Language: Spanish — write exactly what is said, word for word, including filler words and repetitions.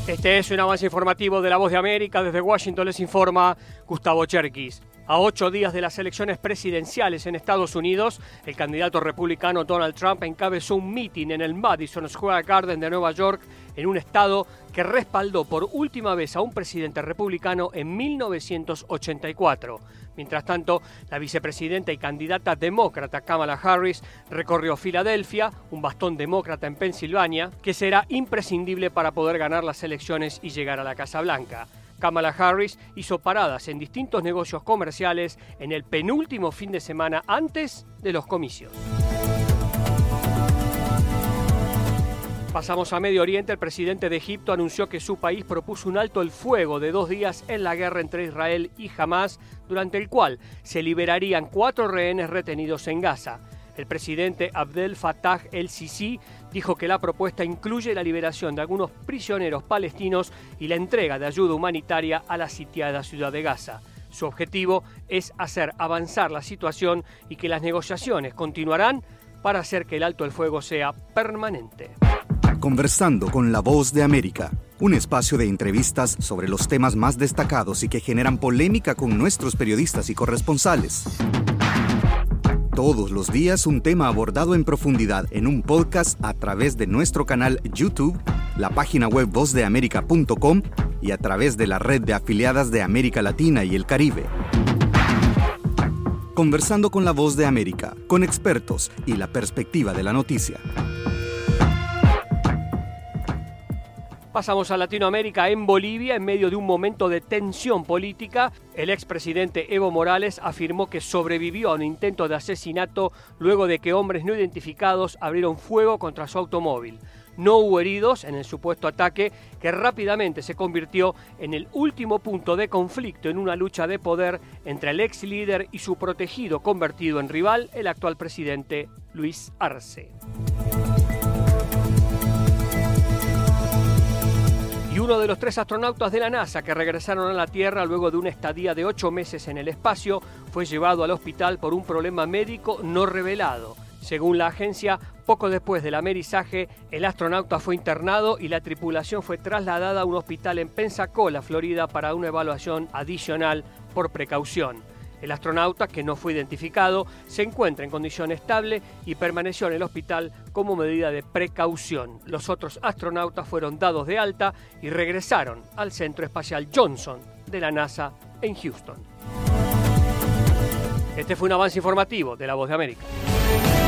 Este es un avance informativo de La Voz de América. Desde Washington les informa Gustavo Cherkis. A ocho días de las elecciones presidenciales en Estados Unidos, el candidato republicano Donald Trump encabezó un mitin en el Madison Square Garden de Nueva York, en un estado que respaldó por última vez a un presidente republicano en mil novecientos ochenta y cuatro. Mientras tanto, la vicepresidenta y candidata demócrata Kamala Harris recorrió Filadelfia, un bastón demócrata en Pensilvania, que será imprescindible para poder ganar las elecciones y llegar a la Casa Blanca. Kamala Harris hizo paradas en distintos negocios comerciales en el penúltimo fin de semana antes de los comicios. Pasamos a Medio Oriente. El presidente de Egipto anunció que su país propuso un alto el fuego de dos días en la guerra entre Israel y Hamás, durante el cual se liberarían cuatro rehenes retenidos en Gaza. El presidente Abdel Fattah el-Sisi dijo que la propuesta incluye la liberación de algunos prisioneros palestinos y la entrega de ayuda humanitaria a la sitiada ciudad de Gaza. Su objetivo es hacer avanzar la situación y que las negociaciones continuarán para hacer que el alto el fuego sea permanente. Conversando con La Voz de América, un espacio de entrevistas sobre los temas más destacados y que generan polémica con nuestros periodistas y corresponsales. Todos los días un tema abordado en profundidad en un podcast a través de nuestro canal YouTube, la página web voz de américa punto com y a través de la red de afiliadas de América Latina y el Caribe. Conversando con La Voz de América, con expertos y la perspectiva de la noticia. Pasamos a Latinoamérica. En Bolivia, en medio de un momento de tensión política, el expresidente Evo Morales afirmó que sobrevivió a un intento de asesinato luego de que hombres no identificados abrieron fuego contra su automóvil. No hubo heridos en el supuesto ataque, que rápidamente se convirtió en el último punto de conflicto en una lucha de poder entre el ex líder y su protegido convertido en rival, el actual presidente Luis Arce. Y uno de los tres astronautas de la NASA que regresaron a la Tierra luego de una estadía de ocho meses en el espacio fue llevado al hospital por un problema médico no revelado. Según la agencia, poco después del amerizaje, el astronauta fue internado y la tripulación fue trasladada a un hospital en Pensacola, Florida, para una evaluación adicional por precaución. El astronauta, que no fue identificado, se encuentra en condición estable y permaneció en el hospital como medida de precaución. Los otros astronautas fueron dados de alta y regresaron al Centro Espacial Johnson de la NASA en Houston. Este fue un avance informativo de La Voz de América.